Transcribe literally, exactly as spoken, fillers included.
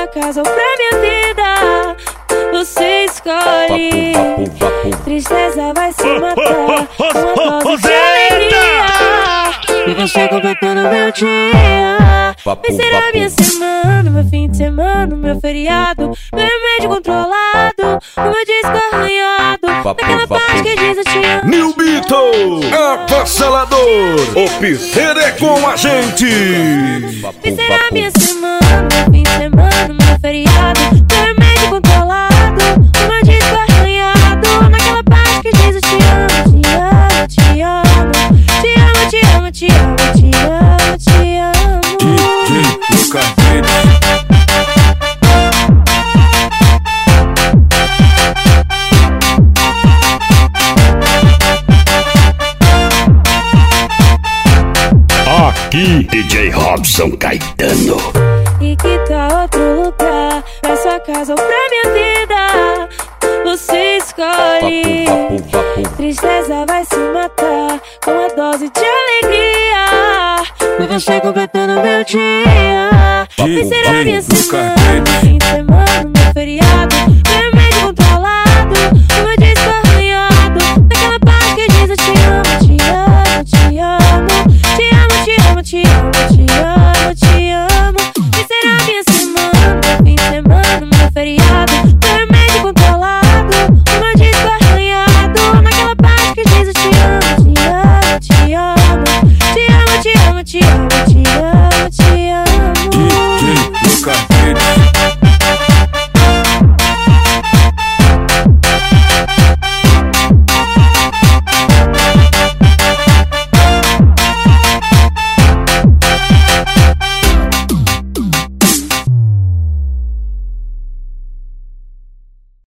casa ou pra minha vida, você escolhe. Tristeza vai se matar com uma dose de alegria, e você completando meu dia. Vai ser a minha semana, meu fim de semana, meu feriado, meu remédio controlado, o meu disco arranhado, naquela parte que diz eu te amo. New Beetle, avassalador, o Piseiro é com a gente. Vai ser a minha semana, meu fim de semana, meu feriado, meu remédio controlado, o meu disco arranhado, naquela parte que diz eu te amo, te amo, te amo, te amo, te amo, te amo, te amo, te amo. D J Lucas Pires. Aqui, D J Robson Caetano. E que tal outro lugar, pra sua casa ou pra minha vida, você escolhe. Tristeza vai se matar com uma dose de alegria, e você completando meu dia. Vai ser a minha semana, fim de semana, meu feriado,